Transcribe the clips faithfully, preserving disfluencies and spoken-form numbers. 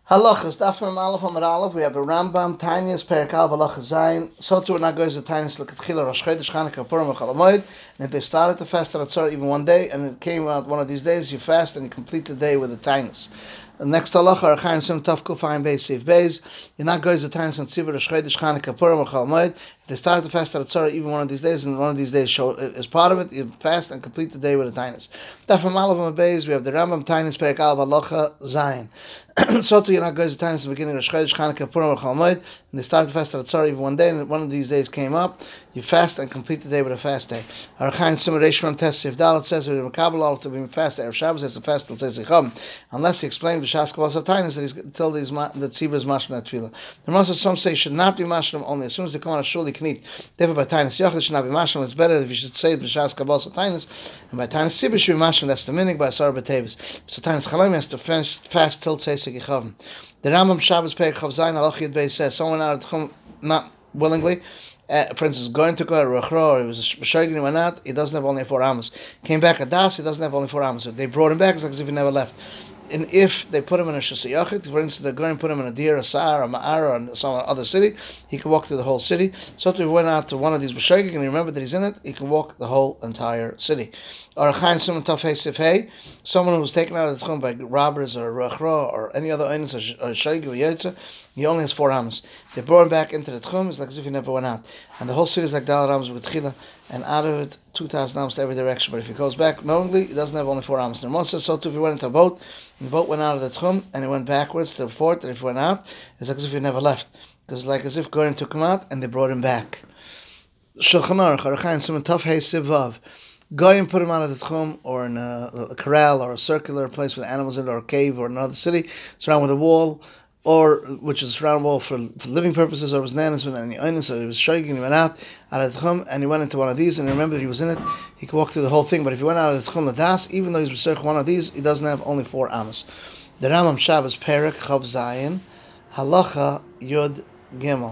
Halachas, Dafar Aleph Amar Aleph. We have a Rambam, Tanyas, Perek Al, Halacha Zayin. So too, now goes the Tanyas L'Katchila Rosh Chodesh Chanukah Purim Chol Hamoed. And if they started to fast on Tzar even one day, and it came out one of these days, you fast and you complete the day with the Tanyas. The next halacha, Archaim Sim Taf Kufayim Beis Seif Beis. You're not going to the Tanyas on Tzibur Rosh Chodesh Chanukah Purim Chol Hamoed. If they started to fast on Tzar even one of these days, and one of these days show is part of it, you fast and complete the day with the Tanyas. Dafar Aleph Amar Beis. We have the Rambam Tanyas Perek Al, Halacha Zayin. So too, you're not going to the Tanyas at the beginning of Rosh Chodesh Chanukah Purim Chol Hamoed, and they started to fast on Tzar even one day, and one of these days came up. You fast and complete the day with a fast day. Archaim Sim Reish Mem Tes Seif Dalet says that the Makabel Aleph to be fast Erev Shabbos has to fast till Tzei Chum, unless he explained B'Shas Kabbalas Tanyas that he's until these that Tzibur is mashma tefillah. The Rambam some say should not be mashma only as soon as they come on a shul you can eat. Therefore by Tanyas Yachid should not be mashma. It's better if you should say it B'Shas Kabbalas Tanyas, and by Tanyas Tzibur should be mashma. That's the minig by Asar B'Tevis. So Tanyas Chalayim has to fast, fast till Tzei Chum. The Rambam Shabbos Perek Chav Zayin Halacha Yud Beis says someone out of the Chum not willingly. Uh, for instance, going to go to Rechro, or he was a Shogin, he went out, he doesn't have only four amos. Came back at Das, he doesn't have only four amos. So they brought him back, it's like as if he never left. And if they put him in a Shasei Yachid, for instance, they're going to put him in a Dir, a Sar, a Ma'ara, or some other city, he can walk through the whole city. So if he went out to one of these B'Shogin and he remembered that he's in it, he can walk the whole entire city. Or a Chaim Simon Taf Hei Sif Hei, someone who was taken out of the Tchum by robbers or Rechro or any other Einis or Shogin or Yetzer, he only has four amos. They brought him back into the Tchum, it's like as if he never went out. And the whole city is like Dal amos with Tchila, and out of it, two thousand amos to every direction. But if he goes back knowingly, he doesn't have only four amos. The Ramon says, so too if he went into a boat, and the boat went out of the Tchum, and he went backwards to the port, and if he went out, it's like as if he never left. Because it's like as if Goren took him out, and they brought him back. Shulchan Aruch, Archaim Simon Taf Hei Sif Vav. Goyim put him out of the Tchum, or in a, a corral, or a circular place with animals in it, or a cave, or another city, surrounded with a wall, or which is surrounded wall for, for living purposes, or was nanas with any oinus, or he was shaking, he went out out of the Tchum, and he went into one of these, and he remembered he was in it, he could walk through the whole thing. But if he went out of the Tchum Ladas, even though he's researching one of these, he doesn't have only four amos. The Rambam Shabbos Perek Chav Zayin Halacha Yud Gimel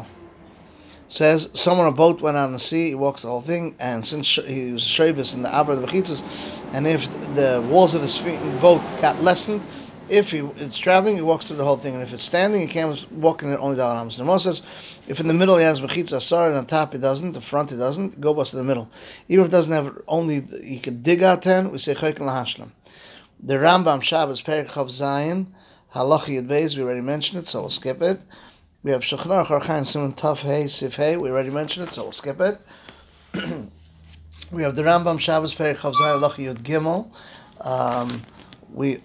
says someone on a boat went out on the sea, he walks the whole thing, and since he was Shavis in the Abra of the Bechitzas, and if the walls of the boat got lessened, if he, it's traveling, he walks through the whole thing, and if it's standing, he can't walk in it only Dal Amos. The Rambam says, if in the middle he has Bechitza Asar, and on top he doesn't, the front he doesn't, go bust to the middle. Even if it doesn't have only, you could dig out ten, we say Chaykin Lahashlam. The Rambam Shabbos Perek Chav Zayin Halacha Yud Beis, we already mentioned it, so we'll skip it. We have Shulchan Aruch Archaim Simon Taf Hei Sif Hei, we already mentioned it, so we'll skip it. We have the Rambam Shabbos Perek Chav Zayin Halacha Yud Gimel. Um, we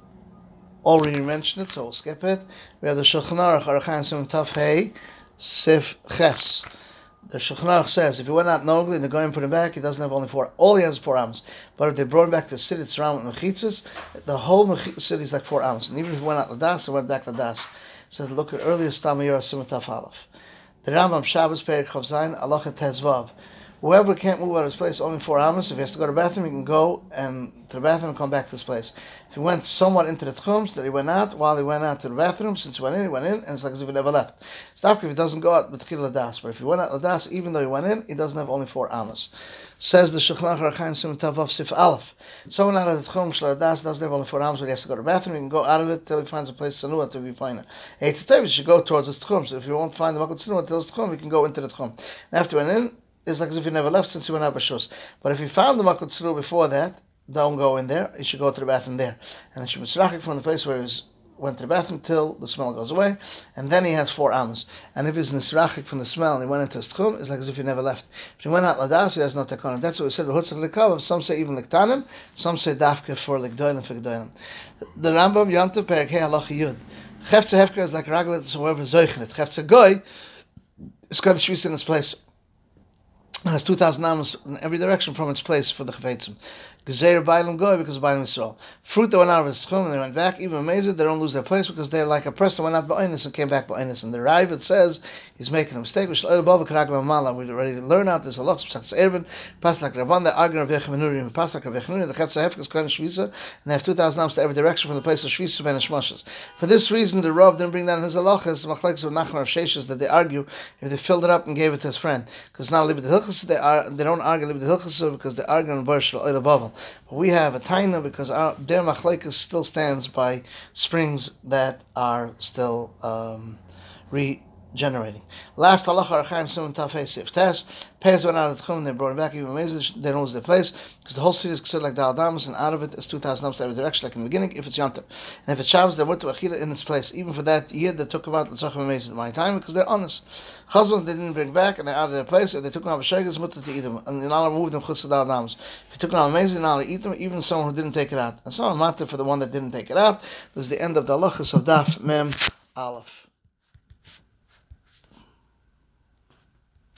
already mentioned it, so we'll skip it. We have the Shulchan Aruch Archaim Simon Taf Hei Sif Ches. The Shulchan Aruch says if he went out knowingly and they're going to put him back, he doesn't have only four. All he has is four amos. But if they brought him back to the city, it's surrounded with mechitzas, the whole city is like four amos. And even if he went out Ladas, he went back Ladas. So look at earlier Stam Yora Simon Taf Aleph. The Rambam Shabbos Perek Chav Zayin Halacha Tezvav. Whoever can't move out of his place, only four amos. If he has to go to the bathroom, he can go and to the bathroom and come back to his place. If he went somewhat into the tchums, that he went out, while he went out to the bathroom, since he went in, he went in, and it's like as if he never left. Stop if he doesn't go out with Chil Ladas. But if he went out Ladas, even though he went in, he doesn't have only four amos. Says the Shulchan Aruch Archaim Simon Taf Vav Sif Aleph. Someone out of the tchum Shel Ladas doesn't have only four amos, but he has to go to the bathroom, he can go out of it till he finds a place sanua to be fine. Hey, it's a he should go towards his tchum. So if you won't find the makot sanua till his tchum, he can go into the tchum. And after he went in, it's like as if he never left since he went out b'shus. But if he found the makot tzru before that, don't go in there. He should go to the bathroom there, and it should be tzrachik from the place where he was, went to the bathroom till the smell goes away, and then he has four amos. And if he's nisrachik from the smell and he went into his tchum, it's like as if he never left. If he went out ladas, he has no takana. That's what we said. Some say even liktanim, some say dafke for likdoilim for gdoilim. The Rambam Yantav Perek Hei Halacha Yud. Chefze hefker is like raglet, so whoever zoichet. Chefze goy is got to shvis in its place. And has two thousand amos in every direction from its place for the chafetzim. Gezer Bailam Goy because of Bailam Yisrael. Fruit that went out of his tchum and they went back, even amazed, they don't lose their place because they're like a person that went out ba'onis and came back ba'onis. And the Rav, it says, he's making a mistake. We already learn out this halach, Psachas Erevin, Paslak Rabban, that argument of Yechem Nurim, Paslak Rav Yechem Nurim, the Chetz HaHefk is kind of Shvisa, and they have two thousand amos to every direction from the place of Shvisa and Shmashas. For this reason, the Rav didn't bring that in his halachas, the Machlekes of Nachman of Sheshes, that they argue if they filled it up and gave it to his friend. Because now Libet Hilchas, they, are, they don't argue Libet Hilchas because they argue on Bar Shel Oil Bavel. well. But we have a taina because our their machlekes still stands by springs that are still um, regenerating. Last halacha Archaim Simon Tafei Sif Tes. Pairs went out of the chum and they brought it back. Even amazing, they don't lose their place because the whole city is considered like the Aldamas, and out of it is two thousand ups every direction, like in the beginning. If it's Yantav, and if it's Shabbos, they went to Achila in its place. Even for that year, they took about the Tzachim amazing at my time because they're honest. Chazman they didn't bring back, and they're out of their place. If they took them out of Shegas, mutter to eat them, and you're not allowed to move them chutz to the Aldamas. If you took them out amazing, you're not allowed to eat them, even someone who didn't take it out. And so matter for the one that didn't take it out. This is the end of the halachas of Daf Mem Aleph.